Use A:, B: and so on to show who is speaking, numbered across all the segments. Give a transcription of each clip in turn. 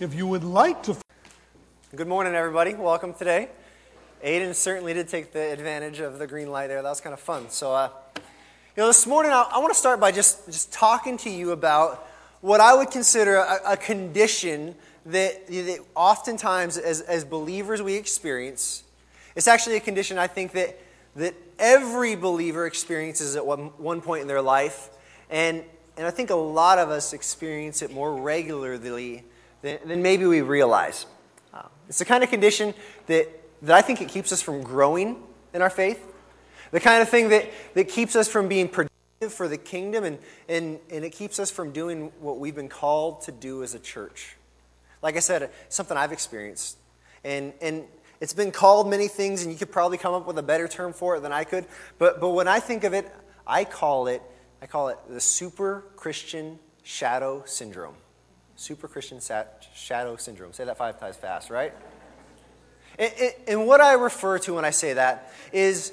A: If you would like to...
B: Good morning, everybody. Welcome today. Aiden certainly did take the advantage of the green light there. That was kind of fun. So, this morning I want to start by just talking to you about what I would consider a condition that oftentimes as believers we experience. It's actually a condition I think that every believer experiences at one point in their life. And I think a lot of us experience it more regularly than maybe we realize. It's the kind of condition that I think it keeps us from growing in our faith. The kind of thing that keeps us from being productive for the kingdom and it keeps us from doing what we've been called to do as a church. Like I said, something I've experienced. And it's been called many things, and you could probably come up with a better term for it than I could. But when I think of it, I call it the super Christian shadow syndrome. Super Christian shadow syndrome. Say that 5 times fast, right? And what I refer to when I say that is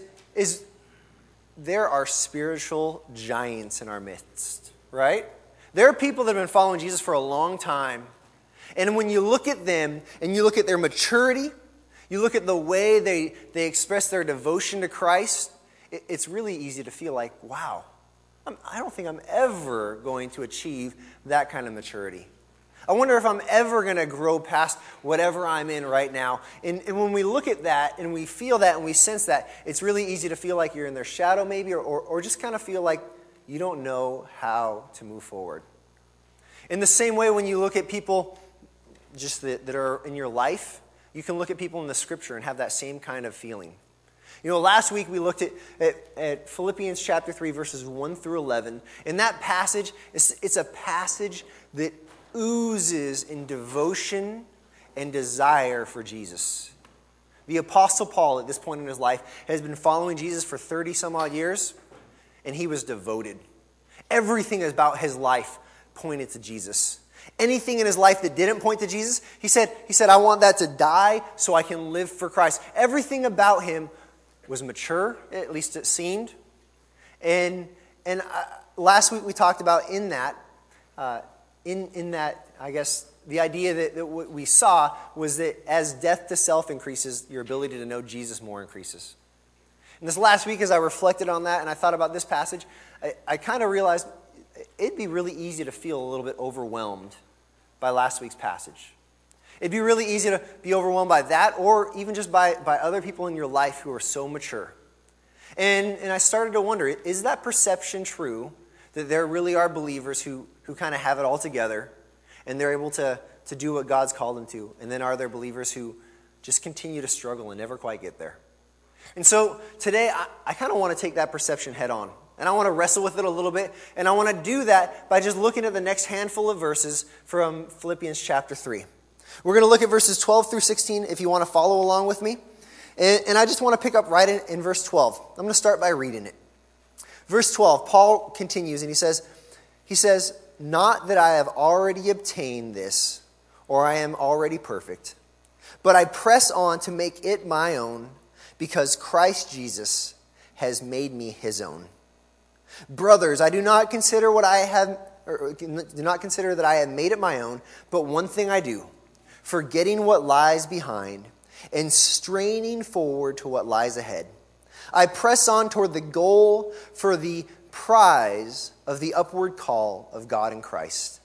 B: there are spiritual giants in our midst, right? There are people that have been following Jesus for a long time. And when you look at them and you look at their maturity, you look at the way they express their devotion to Christ, it's really easy to feel like, wow, I don't think I'm ever going to achieve that kind of maturity. I wonder if I'm ever going to grow past whatever I'm in right now. And when we look at that and we feel that and we sense that, it's really easy to feel like you're in their shadow maybe or just kind of feel like you don't know how to move forward. In the same way, when you look at people just that are in your life, you can look at people in the Scripture and have that same kind of feeling. Last week we looked at Philippians chapter 3, verses 1 through 11. In that passage, it's a passage that oozes in devotion and desire for Jesus. The Apostle Paul, at this point in his life, has been following Jesus for 30 some odd years, and he was devoted. Everything about his life pointed to Jesus. Anything in his life that didn't point to Jesus, he said, I want that to die so I can live for Christ. Everything about him was mature, at least it seemed. And last week we talked about in that, I guess, the idea that what we saw was that as death to self increases, your ability to know Jesus more increases. And this last week, as I reflected on that and I thought about this passage, I kind of realized it'd be really easy to feel a little bit overwhelmed by last week's passage. It'd be really easy to be overwhelmed by that or even just by other people in your life who are so mature. And I started to wonder, is that perception true, that there really are believers who kind of have it all together and they're able to do what God's called them to? And then are there believers who just continue to struggle and never quite get there? And so today I kind of want to take that perception head on. And I want to wrestle with it a little bit. And I want to do that by just looking at the next handful of verses from Philippians chapter 3. We're going to look at verses 12 through 16 if you want to follow along with me. And I just want to pick up right in verse 12. I'm going to start by reading it. Verse 12, Paul continues and he says, not that I have already obtained this or I am already perfect, but I press on to make it my own because Christ Jesus has made me his own. Brothers, I do not consider that I have made it my own, but one thing I do, forgetting what lies behind and straining forward to what lies ahead. I press on toward the goal for the prize of the upward call of God in Christ.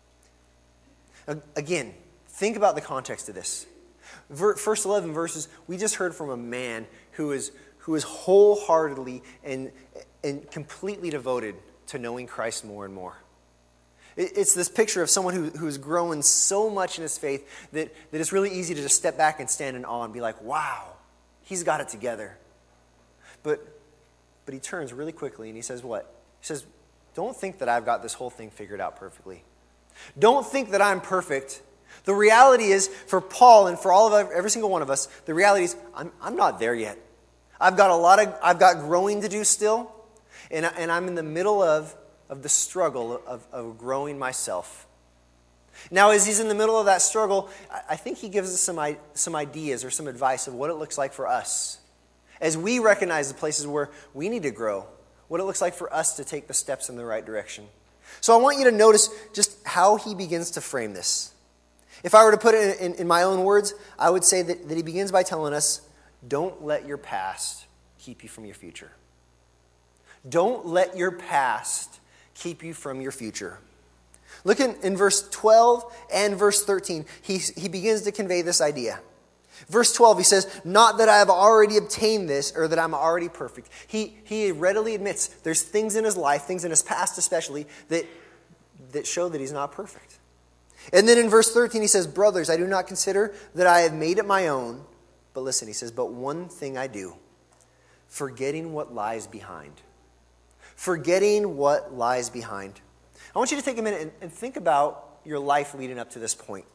B: Again, think about the context of this. First 11 verses, we just heard from a man who is wholeheartedly and completely devoted to knowing Christ more and more. It's this picture of someone who's growing so much in his faith that it's really easy to just step back and stand in awe and be like, wow, he's got it together. But he turns really quickly and he says what? He says, don't think that I've got this whole thing figured out perfectly. Don't think that I'm perfect. The reality is, for Paul and for every single one of us, the reality is I'm not there yet. I've got growing to do still, and I'm in the middle of the struggle of growing myself. Now, as he's in the middle of that struggle, I think he gives us some ideas or some advice of what it looks like for us. As we recognize the places where we need to grow, what it looks like for us to take the steps in the right direction. So I want you to notice just how he begins to frame this. If I were to put it in my own words, I would say that he begins by telling us, don't let your past keep you from your future. Don't let your past keep you from your future. Look in verse 12 and verse 13. He begins to convey this idea. Verse 12, he says, not that I have already obtained this or that I'm already perfect. He readily admits there's things in his life, things in his past especially, that show that he's not perfect. And then in verse 13 he says, brothers, I do not consider that I have made it my own. But listen, he says, but one thing I do, forgetting what lies behind. Forgetting what lies behind. I want you to take a minute and think about your life leading up to this point.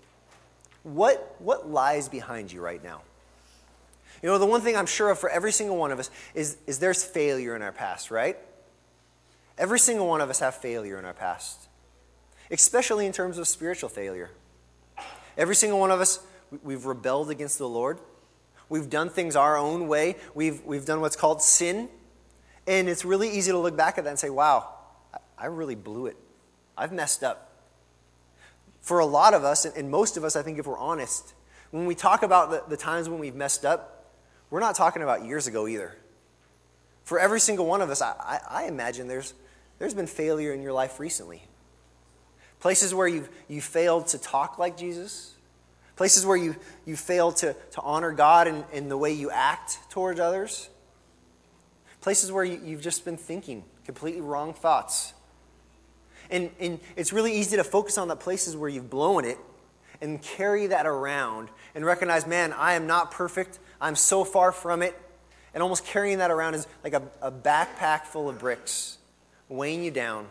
B: What lies behind you right now? You know, the one thing I'm sure of for every single one of us is there's failure in our past, right? Every single one of us have failure in our past, especially in terms of spiritual failure. Every single one of us, we've rebelled against the Lord. We've done things our own way. We've done what's called sin. And it's really easy to look back at that and say, wow, I really blew it. I've messed up. For a lot of us, and most of us, I think if we're honest, when we talk about the times when we've messed up, we're not talking about years ago either. For every single one of us, I imagine there's been failure in your life recently. Places where you failed to talk like Jesus. Places where you failed to honor God in the way you act towards others. Places where you've just been thinking completely wrong thoughts. And it's really easy to focus on the places where you've blown it and carry that around and recognize, man, I am not perfect. I'm so far from it. And almost carrying that around is like a backpack full of bricks weighing you down.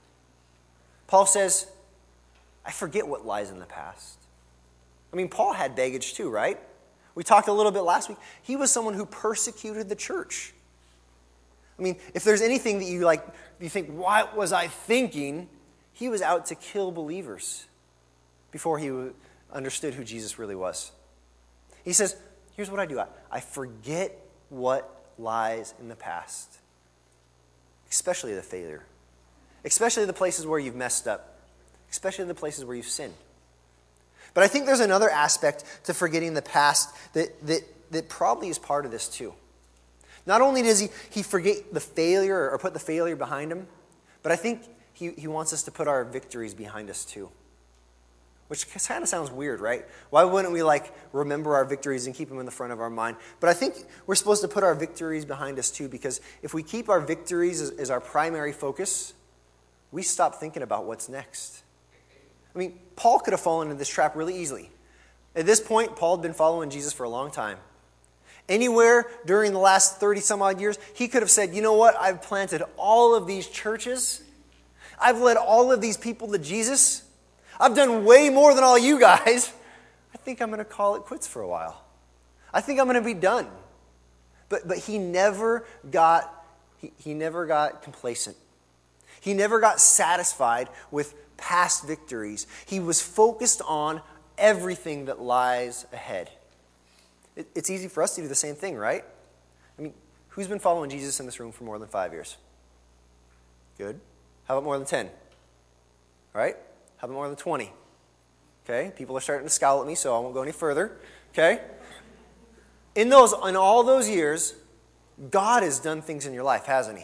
B: Paul says, I forget what lies in the past. I mean, Paul had baggage too, right? We talked a little bit last week. He was someone who persecuted the church. I mean, if there's anything that you think, what was I thinking? He was out to kill believers before he understood who Jesus really was. He says, here's what I do. I forget what lies in the past, especially the failure, especially the places where you've messed up, especially the places where you've sinned. But I think there's another aspect to forgetting the past that probably is part of this too. Not only does he forget the failure or put the failure behind him, but I think he wants us to put our victories behind us too. Which kind of sounds weird, right? Why wouldn't we remember our victories and keep them in the front of our mind? But I think we're supposed to put our victories behind us too, because if we keep our victories as our primary focus, we stop thinking about what's next. I mean, Paul could have fallen into this trap really easily. At this point, Paul had been following Jesus for a long time. Anywhere during the last 30 some odd years, he could have said, you know what, I've planted all of these churches. I've led all of these people to Jesus. I've done way more than all you guys. I think I'm going to call it quits for a while. I think I'm going to be done. But he never got complacent. He never got satisfied with past victories. He was focused on everything that lies ahead. It's easy for us to do the same thing, right? I mean, who's been following Jesus in this room for more than 5 years? Good. How about more than 10? All right. How about more than 20? Okay. People are starting to scowl at me, so I won't go any further. Okay. In all those years, God has done things in your life, hasn't he?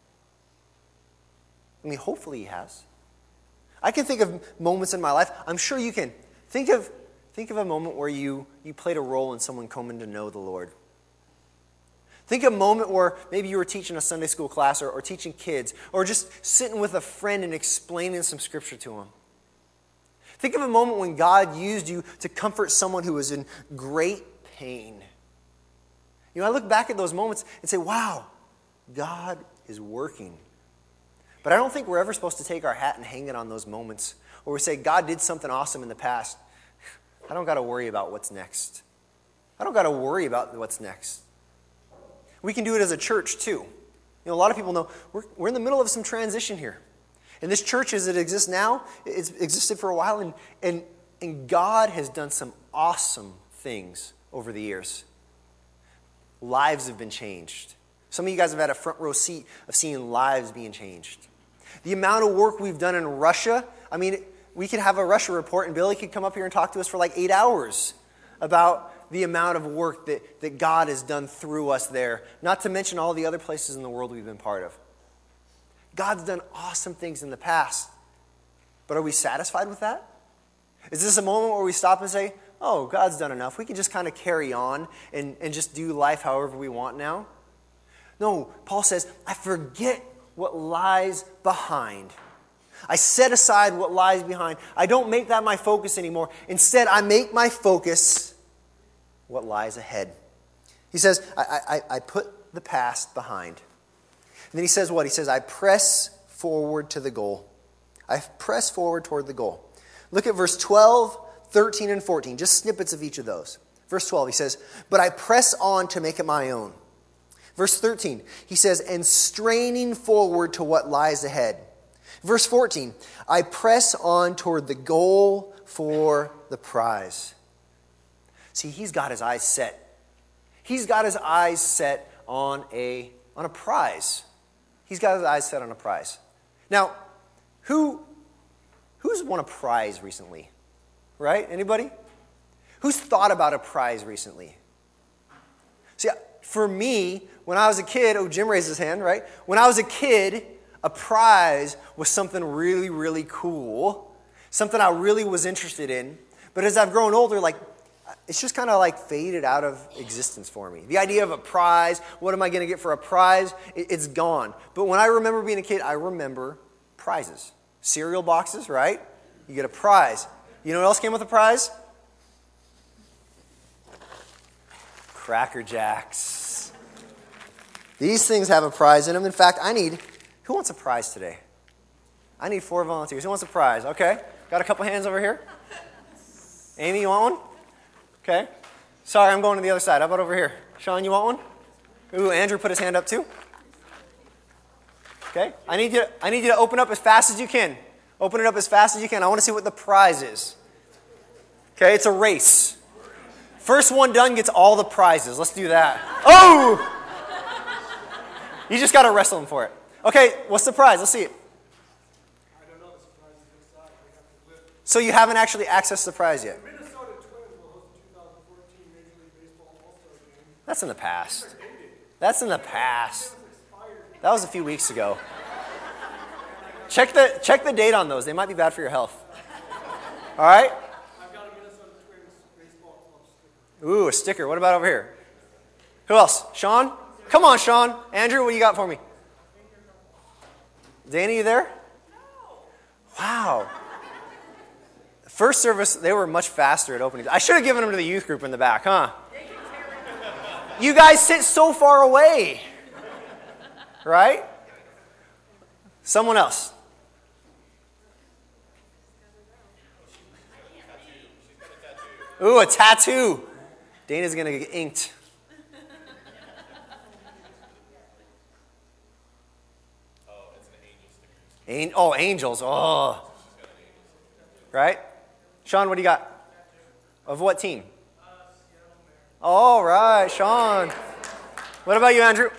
B: I mean, hopefully he has. I can think of moments in my life. I'm sure you can. Think of a moment where you played a role in someone coming to know the Lord. Think of a moment where maybe you were teaching a Sunday school class or teaching kids or just sitting with a friend and explaining some scripture to them. Think of a moment when God used you to comfort someone who was in great pain. You know, I look back at those moments and say, wow, God is working. But I don't think we're ever supposed to take our hat and hang it on those moments where we say, God did something awesome in the past. I don't got to worry about what's next. I don't got to worry about what's next. We can do it as a church too. You know, a lot of people know we're in the middle of some transition here. And this church as it exists now, it's existed for a while, and God has done some awesome things over the years. Lives have been changed. Some of you guys have had a front row seat of seeing lives being changed. The amount of work we've done in Russia, I mean, we could have a Russia report and Billy could come up here and talk to us for like 8 hours about the amount of work that God has done through us there, not to mention all the other places in the world we've been part of. God's done awesome things in the past, but are we satisfied with that? Is this a moment where we stop and say, oh, God's done enough. We can just kind of carry on and just do life however we want now? No, Paul says, I forget what lies behind. I set aside what lies behind. I don't make that my focus anymore. Instead, I make my focus what lies ahead. He says, I put the past behind. And then he says what? He says, I press forward to the goal. I press forward toward the goal. Look at verse 12, 13, and 14. Just snippets of each of those. Verse 12, he says, but I press on to make it my own. Verse 13, he says, and straining forward to what lies ahead. Verse 14, I press on toward the goal for the prize. See, he's got his eyes set. He's got his eyes set on a prize. He's got his eyes set on a prize. Now, who's won a prize recently? Right? Anybody? Who's thought about a prize recently? See, for me, when I was a kid, Jim raised his hand, right? When I was a kid, a prize was something really, really cool, something I really was interested in. But as I've grown older, it's just kind of faded out of existence for me. The idea of a prize, what am I going to get for a prize? It's gone. But when I remember being a kid, I remember prizes. Cereal boxes, right? You get a prize. You know what else came with a prize? Cracker Jacks. These things have a prize in them. In fact, who wants a prize today? I need 4 volunteers. Who wants a prize? Okay. Got a couple hands over here. Amy, you want one? Okay. Sorry, I'm going to the other side. How about over here? Sean, you want one? Ooh, Andrew put his hand up too. Okay. I need you to open up as fast as you can. Open it up as fast as you can. I want to see what the prize is. Okay, it's a race. First one done gets all the prizes. Let's do that. Oh! You just got to wrestle him for it. Okay, what's the prize? Let's see it.
A: I don't know. The surprise is inside. We have to live.
B: So you haven't actually accessed the prize yet?
A: Minnesota Twins will host the 2014 Major League Baseball All-Star Game.
B: That's in the past. That's in the past. That was a few weeks ago. Check the date on those. They might be bad for your health. All right?
A: I've got a Minnesota Twins baseball club sticker.
B: Ooh, a sticker. What about over here? Who else? Sean? Come on, Sean. Andrew, what do you got for me? Danny, you there?
A: No.
B: Wow. First service, they were much faster at opening. I should have given them to the youth group in the back, huh? You guys sit so far away. Right? Someone else. Ooh, a tattoo. Dana's going to get inked. Angels. Oh. Right? Sean, what do you got? Of what team? All right, Sean. What about you, Andrew?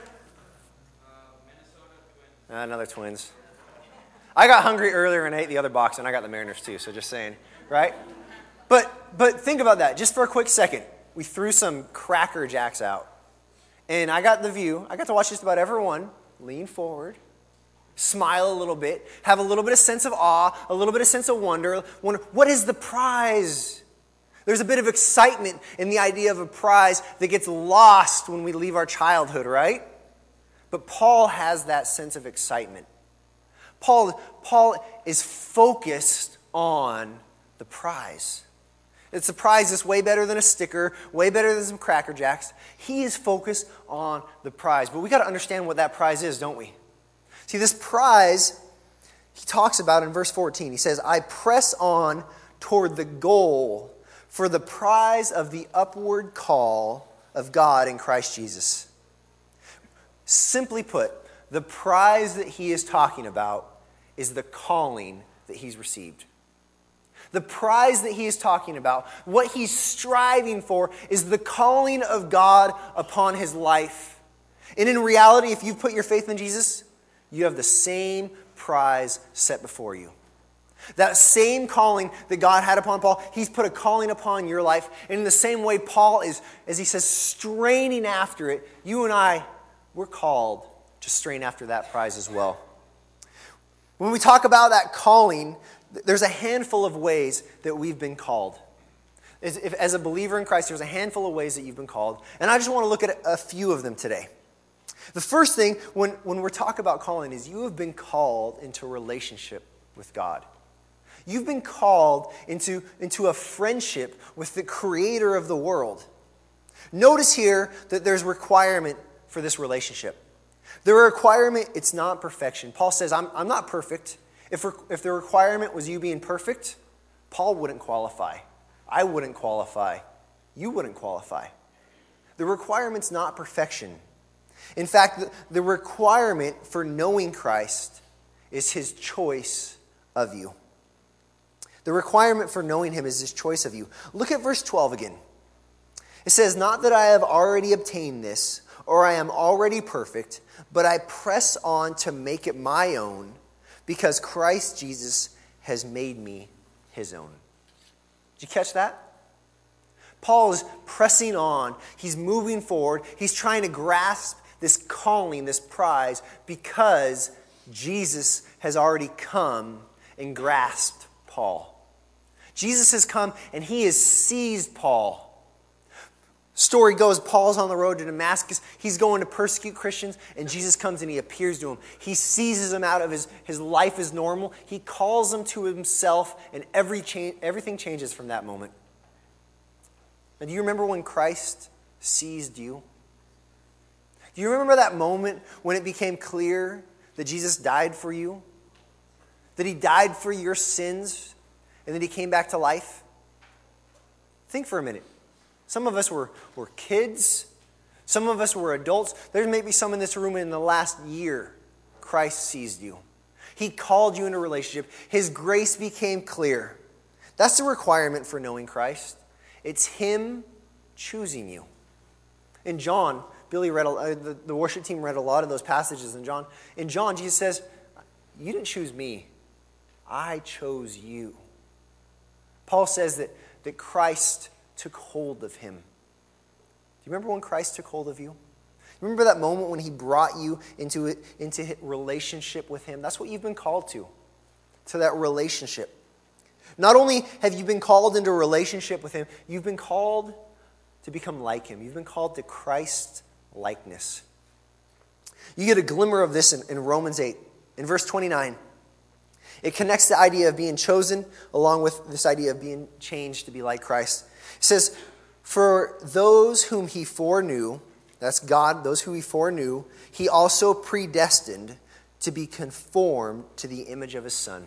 B: Another Twins. I got hungry earlier and ate the other box, and I got the Mariners too, so just saying. Right? But think about that. Just for a quick second. We threw some Cracker Jacks out. And I got the view. I got to watch just about everyone lean forward, smile a little bit, have a little bit of sense of awe, a little bit of sense of wonder. What is the prize? There's a bit of excitement in the idea of a prize that gets lost when we leave our childhood, right? But Paul has that sense of excitement. Paul is focused on the prize. It's a prize that's way better than a sticker, way better than some Cracker Jacks. He is focused on the prize. But we got to understand what that prize is, don't we? See, this prize, he talks about in verse 14. He says, I press on toward the goal for the prize of the upward call of God in Christ Jesus. Simply put, the prize that he is talking about is the calling that he's received. The prize that he is talking about, what he's striving for, is the calling of God upon his life. And in reality, if you put your faith in Jesus, you have the same prize set before you. That same calling that God had upon Paul, he's put a calling upon your life. And in the same way, Paul is, as he says, straining after it. You and I, we're called to strain after that prize as well. When we talk about that calling, there's a handful of ways that we've been called. As a believer in Christ, there's a handful of ways that you've been called. And I just want to look at a few of them today. The first thing, when we're talking about calling, is you have been called into relationship with God. You've been called into a friendship with the creator of the world. Notice here that there's requirement for this relationship. The requirement, it's not perfection. Paul says, I'm not perfect. If the requirement was you being perfect, Paul wouldn't qualify. I wouldn't qualify. You wouldn't qualify. The requirement's not perfection. In fact, the requirement for knowing Christ is his choice of you. The requirement for knowing him is his choice of you. Look at verse 12 again. It says, not that I have already obtained this, or I am already perfect, but I press on to make it my own, because Christ Jesus has made me his own. Did you catch that? Paul is pressing on. He's moving forward. He's trying to grasp this calling, this prize, because Jesus has already come and grasped Paul. Jesus has come and he has seized Paul. Story goes, Paul's on the road to Damascus. He's going to persecute Christians, and Jesus comes and he appears to him. He seizes him out of his life as normal. He calls him to himself, and everything changes from that moment. And do you remember when Christ seized you? Do you remember that moment when it became clear that Jesus died for you? That he died for your sins, and that he came back to life? Think for a minute. Some of us were kids. Some of us were adults. There may be some in this room in the last year. Christ seized you. He called you into a relationship. His grace became clear. That's the requirement for knowing Christ. It's him choosing you. In John, Billy read, the worship team read a lot of those passages in John. In John, Jesus says, you didn't choose me. I chose you. Paul says that Christ took hold of him. Do you remember when Christ took hold of you? Remember that moment when he brought you into relationship with him? That's what you've been called to that relationship. Not only have you been called into a relationship with him, you've been called to become like him. You've been called to Christ likeness. You get a glimmer of this in Romans 8. In verse 29, it connects the idea of being chosen along with this idea of being changed to be like Christ. It says, for those whom he foreknew, that's God, those who he foreknew, he also predestined to be conformed to the image of his Son.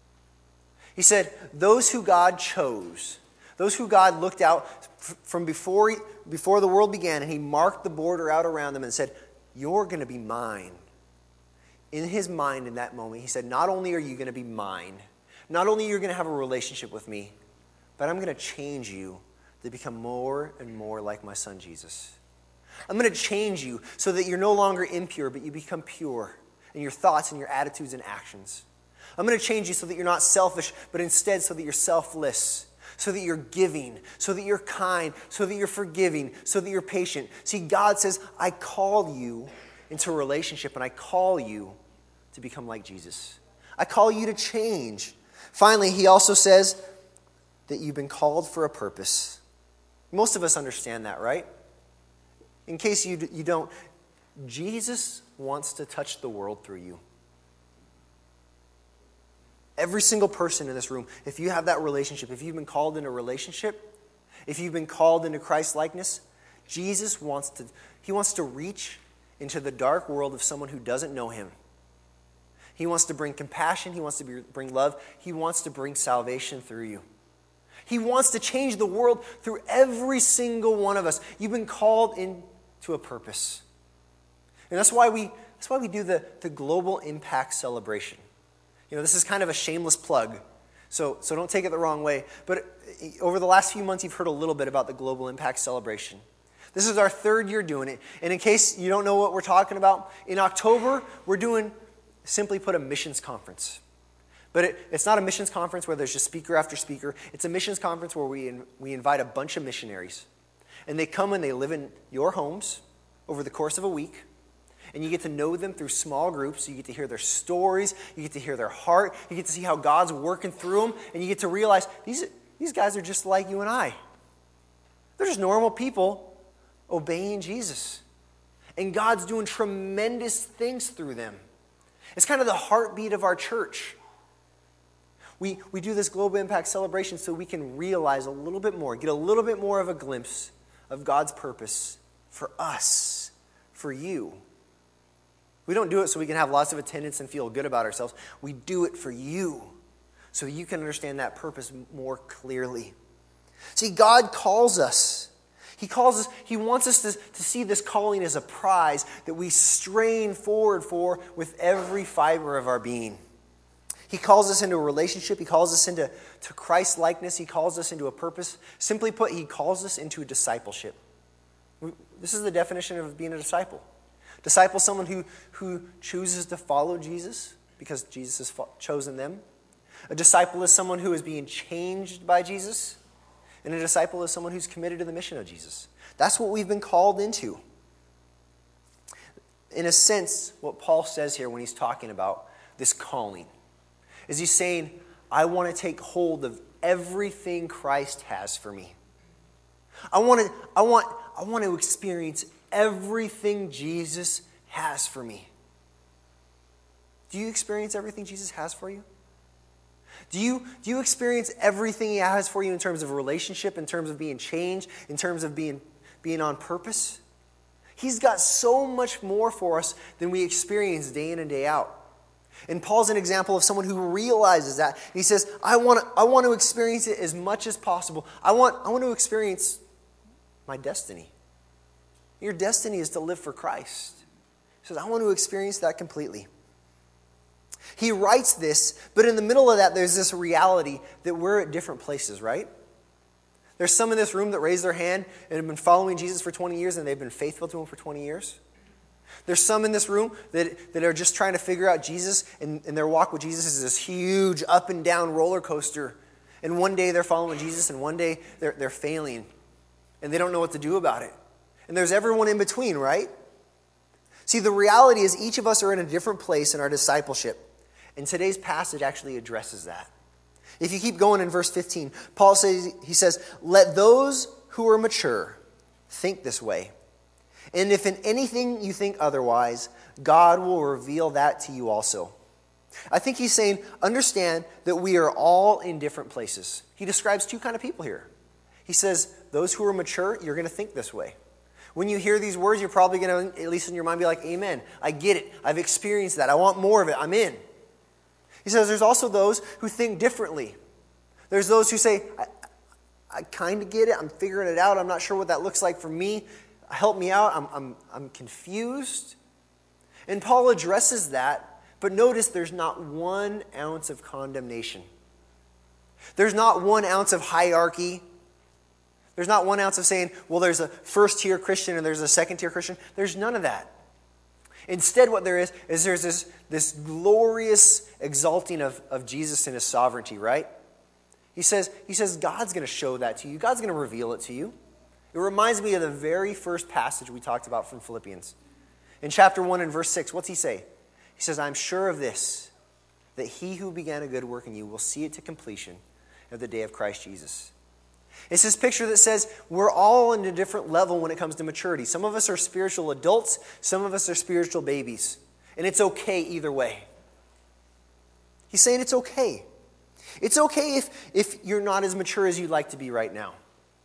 B: He said, those who God chose, those who God looked out from before the world began, and he marked the border out around them and said, you're going to be mine. In his mind in that moment, he said, not only are you going to be mine, not only are you going to have a relationship with me, but I'm going to change you to become more and more like my Son Jesus. I'm going to change you so that you're no longer impure, but you become pure in your thoughts and your attitudes and actions. I'm going to change you so that you're not selfish, but instead so that you're selfless, so that you're giving, so that you're kind, so that you're forgiving, so that you're patient. See, God says, I call you into a relationship, and I call you to become like Jesus. I call you to change. Finally, he also says that you've been called for a purpose. Most of us understand that, right? In case you don't, Jesus wants to touch the world through you. Every single person in this room, if you have that relationship, if you've been called into a relationship, if you've been called into Christ's likeness, Jesus wants to reach into the dark world of someone who doesn't know him. He wants to bring compassion. He wants to bring love. He wants to bring salvation through you. He wants to change the world through every single one of us. You've been called into a purpose. And that's why we do the Global Impact Celebration. You know, this is kind of a shameless plug, so don't take it the wrong way. But over the last few months, you've heard a little bit about the Global Impact Celebration. This is our third year doing it. And in case you don't know what we're talking about, in October, we're doing, simply put, a missions conference. But it's not a missions conference where there's just speaker after speaker. It's a missions conference where we invite a bunch of missionaries. And they come and they live in your homes over the course of a week. And you get to know them through small groups. You get to hear their stories. You get to hear their heart. You get to see how God's working through them. And you get to realize these guys are just like you and I. They're just normal people obeying Jesus. And God's doing tremendous things through them. It's kind of the heartbeat of our church. We do this Global Impact celebration so we can realize a little bit more, get a little bit more of a glimpse of God's purpose for us, for you. We don't do it so we can have lots of attendance and feel good about ourselves. We do it for you so you can understand that purpose more clearly. See, God calls us. He calls us, He wants us to see this calling as a prize that we strain forward for with every fiber of our being. He calls us into a relationship. He calls us into Christ-likeness. He calls us into a purpose. Simply put, He calls us into a discipleship. This is the definition of being a disciple. Disciple is someone who chooses to follow Jesus because Jesus has chosen them. A disciple is someone who is being changed by Jesus. And a disciple is someone who's committed to the mission of Jesus. That's what we've been called into. In a sense, what Paul says here when he's talking about this calling is he's saying, I want to take hold of everything Christ has for me. I want to experience everything Jesus has for me. Do you experience everything Jesus has for you? Do you experience everything He has for you in terms of relationship, in terms of being changed, in terms of being on purpose? He's got so much more for us than we experience day in and day out. And Paul's an example of someone who realizes that. He says, I want to experience it as much as possible. I want to experience my destiny. Your destiny is to live for Christ. He says, I want to experience that completely. He writes this, but in the middle of that, there's this reality that we're at different places, right? There's some in this room that raised their hand and have been following Jesus for 20 years, and they've been faithful to Him for 20 years. There's some in this room that are just trying to figure out Jesus, and their walk with Jesus is this huge up and down roller coaster. And one day they're following Jesus, and one day they're failing, and they don't know what to do about it. And there's everyone in between, right? See, the reality is each of us are in a different place in our discipleship. And today's passage actually addresses that. If you keep going in verse 15, Paul says, let those who are mature think this way. And if in anything you think otherwise, God will reveal that to you also. I think he's saying, understand that we are all in different places. He describes two kinds of people here. He says, those who are mature, you're going to think this way. When you hear these words, you're probably going to, at least in your mind, be like, amen. I get it. I've experienced that. I want more of it. I'm in. He says there's also those who think differently. There's those who say, I kind of get it. I'm figuring it out. I'm not sure what that looks like for me. Help me out. I'm confused. And Paul addresses that, but notice there's not 1 ounce of condemnation. There's not 1 ounce of hierarchy. There's not 1 ounce of saying, well, there's a first-tier Christian and there's a second-tier Christian. There's none of that. Instead, what there is there's this glorious exalting of Jesus and His sovereignty, right? He says God's going to show that to you. God's going to reveal it to you. It reminds me of the very first passage we talked about from Philippians. In chapter 1 and verse 6, what's he say? He says, I'm sure of this, that He who began a good work in you will see it to completion at the day of Christ Jesus. It's this picture that says we're all in a different level when it comes to maturity. Some of us are spiritual adults. Some of us are spiritual babies. And it's okay either way. He's saying it's okay. It's okay if you're not as mature as you'd like to be right now.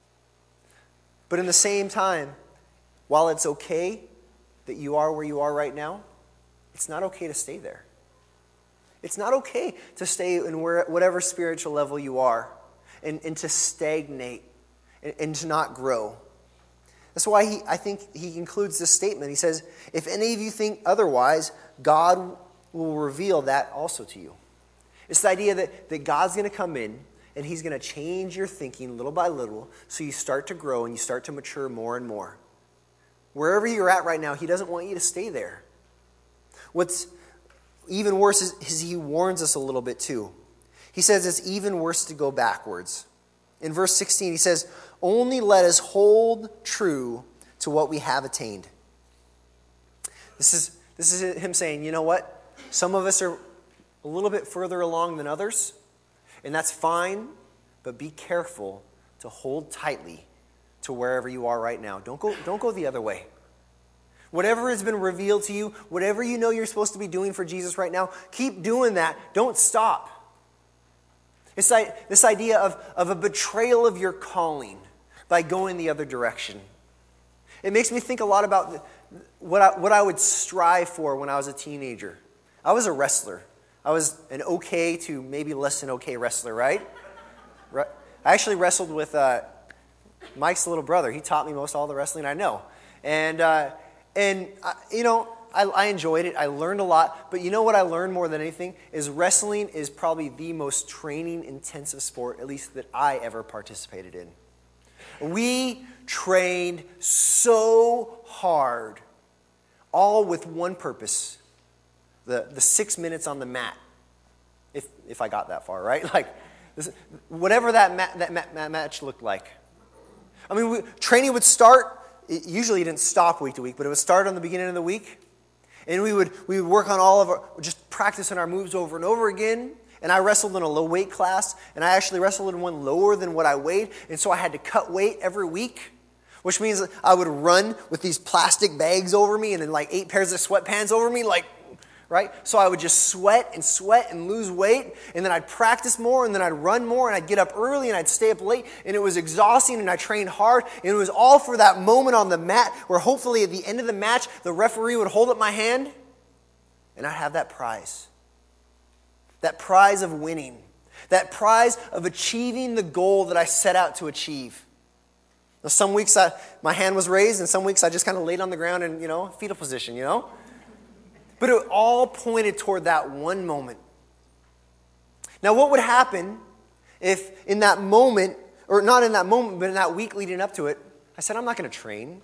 B: But in the same time, while it's okay that you are where you are right now, it's not okay to stay there. It's not okay to stay in whatever spiritual level you are. And to stagnate and to not grow. That's why I think he includes this statement. He says, if any of you think otherwise, God will reveal that also to you. It's the idea that God's going to come in and He's going to change your thinking little by little so you start to grow and you start to mature more and more. Wherever you're at right now, He doesn't want you to stay there. even worse is he warns us a little bit too. He says it's even worse to go backwards. In verse 16, he says, only let us hold true to what we have attained. This is him saying, you know what? Some of us are a little bit further along than others, and that's fine, but be careful to hold tightly to wherever you are right now. Don't go the other way. Whatever has been revealed to you, whatever you know you're supposed to be doing for Jesus right now, keep doing that. Don't stop. It's like this idea of a betrayal of your calling by going the other direction. It makes me think a lot about what I would strive for when I was a teenager. I was a wrestler. I was an okay to maybe less than okay wrestler, right? I actually wrestled with Mike's little brother. He taught me most all the wrestling I know. And I enjoyed it. I learned a lot. But you know what I learned more than anything is wrestling is probably the most training-intensive sport, at least that I ever participated in. We trained so hard, all with one purpose, the 6 minutes on the mat, if I got that far, right? Like, whatever that match looked like. I mean, training would start, usually it didn't stop week to week, but it would start on the beginning of the week, and we would work on just practicing our moves over and over again. And I wrestled in a low weight class, and I actually wrestled in one lower than what I weighed, and so I had to cut weight every week, which means I would run with these plastic bags over me and then like 8 pairs of sweatpants over me, right? So I would just sweat and lose weight, and then I'd practice more, and then I'd run more, and I'd get up early, and I'd stay up late, and it was exhausting, and I trained hard, and it was all for that moment on the mat where hopefully at the end of the match, the referee would hold up my hand, and I'd have that prize. That prize of winning. That prize of achieving the goal that I set out to achieve. Now, some weeks my hand was raised, and some weeks I just kind of laid on the ground in, fetal position, But it all pointed toward that one moment. Now, what would happen if in that moment, or not in that moment, but in that week leading up to it, I said, I'm not going to train.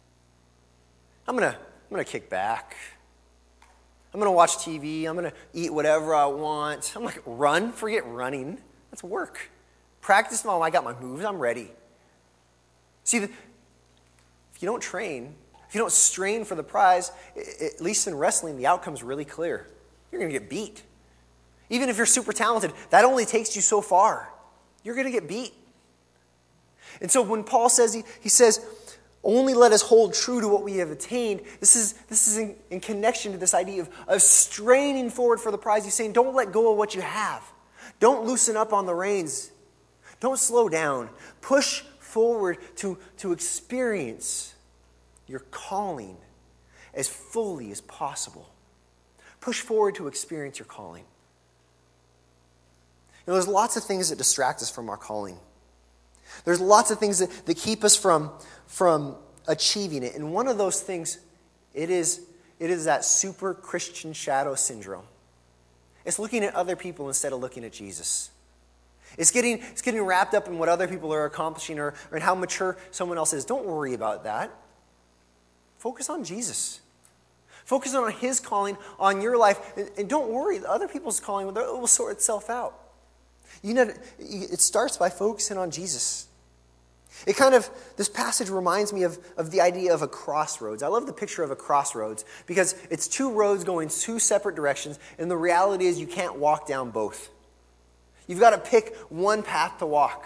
B: I'm going to kick back. I'm going to watch TV. I'm going to eat whatever I want. I'm like, run? Forget running. That's work. Practice, I got my moves. I'm ready. See, if you don't train, if you don't strain for the prize, at least in wrestling, the outcome's really clear. You're going to get beat. Even if you're super talented, that only takes you so far. You're going to get beat. And so when Paul says, he says, only let us hold true to what we have attained. This is in connection to this idea of straining forward for the prize. He's saying, don't let go of what you have. Don't loosen up on the reins. Don't slow down. Push forward to experience your calling as fully as possible. Push forward to experience your calling. There's lots of things that distract us from our calling. There's lots of things that keep us from achieving it. And one of those things, it is that super Christian shadow syndrome. It's looking at other people instead of looking at Jesus. It's getting wrapped up in what other people are accomplishing or in how mature someone else is. Don't worry about that. Focus on Jesus. Focus on His calling on your life. And don't worry, other people's calling, it will sort itself out. It starts by focusing on Jesus. This passage reminds me of the idea of a crossroads. I love the picture of a crossroads because it's 2 roads going 2 separate directions, and the reality is you can't walk down both. You've got to pick one path to walk.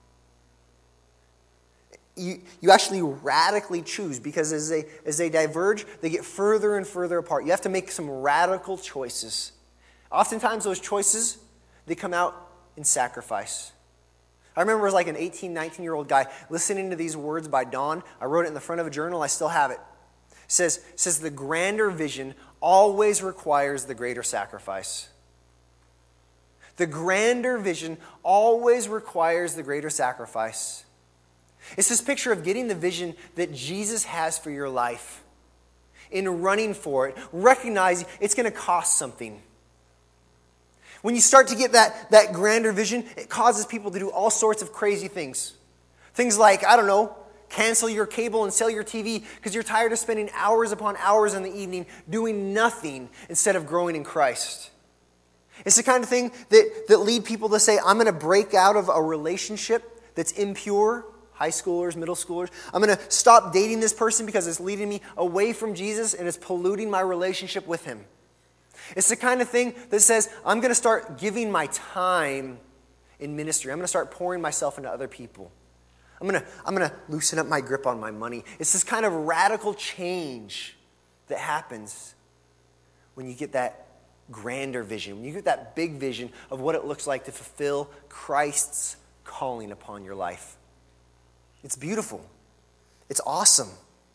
B: You actually radically choose because as they diverge, they get further and further apart. You have to make some radical choices. Oftentimes those choices, they come out in sacrifice. I remember as like an 18, 19-year-old guy listening to these words by Don. I wrote it in the front of a journal. I still have it. It says the grander vision always requires the greater sacrifice. The grander vision always requires the greater sacrifice. It's this picture of getting the vision that Jesus has for your life. In running for it, recognizing it's going to cost something. When you start to get that grander vision, it causes people to do all sorts of crazy things. Things like, cancel your cable and sell your TV because you're tired of spending hours upon hours in the evening doing nothing instead of growing in Christ. It's the kind of thing that lead people to say, I'm going to break out of a relationship that's impure, high schoolers, middle schoolers. I'm going to stop dating this person because it's leading me away from Jesus and it's polluting my relationship with him. It's the kind of thing that says, I'm going to start giving my time in ministry. I'm going to start pouring myself into other people. I'm going to loosen up my grip on my money. It's this kind of radical change that happens when you get that grander vision, when you get that big vision of what it looks like to fulfill Christ's calling upon your life. It's beautiful. It's awesome.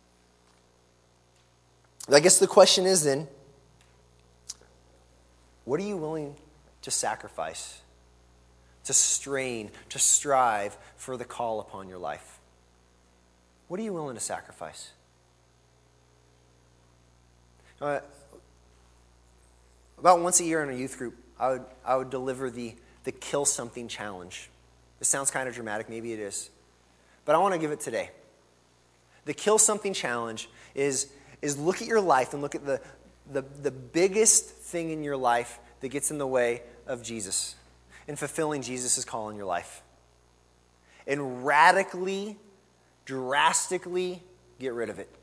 B: I guess the question is then, what are you willing to sacrifice, to strain, to strive for the call upon your life? What are you willing to sacrifice? About once a year in a youth group, I would deliver the Kill Something Challenge. This sounds kind of dramatic, maybe it is. But I want to give it today. The Kill Something Challenge is look at your life and look at the biggest thing in your life that gets in the way of Jesus and fulfilling Jesus' call in your life. And radically, drastically get rid of it.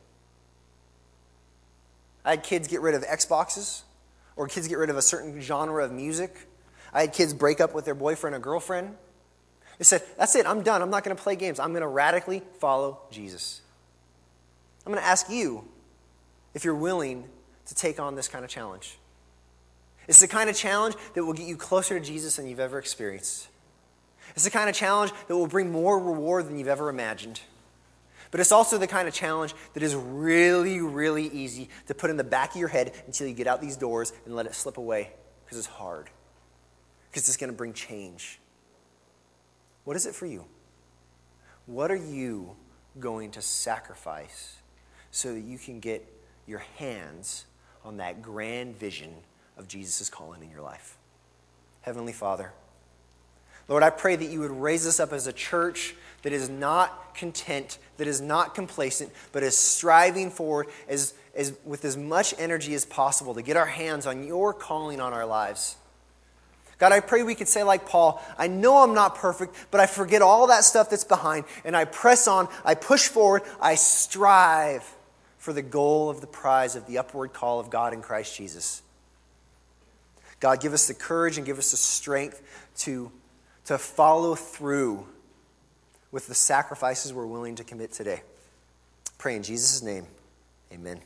B: I had kids get rid of Xboxes, or kids get rid of a certain genre of music. I had kids break up with their boyfriend or girlfriend. They said, that's it, I'm done. I'm not going to play games. I'm going to radically follow Jesus. I'm going to ask you if you're willing to take on this kind of challenge. It's the kind of challenge that will get you closer to Jesus than you've ever experienced. It's the kind of challenge that will bring more reward than you've ever imagined. But it's also the kind of challenge that is really, really easy to put in the back of your head until you get out these doors and let it slip away because it's hard. Because it's going to bring change. What is it for you? What are you going to sacrifice so that you can get your hands on that grand vision of Jesus' calling in your life? Heavenly Father, Lord, I pray that you would raise us up as a church that is not content, that is not complacent, but is striving forward with as much energy as possible to get our hands on your calling on our lives. God, I pray we could say like Paul, I know I'm not perfect, but I forget all that stuff that's behind, and I press on, I push forward, I strive for the goal of the prize of the upward call of God in Christ Jesus. God, give us the courage and give us the strength to follow through with the sacrifices we're willing to commit today. Pray in Jesus' name, amen.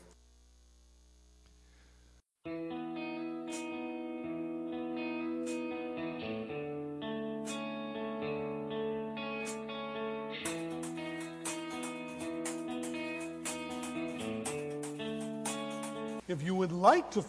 A: If you would like to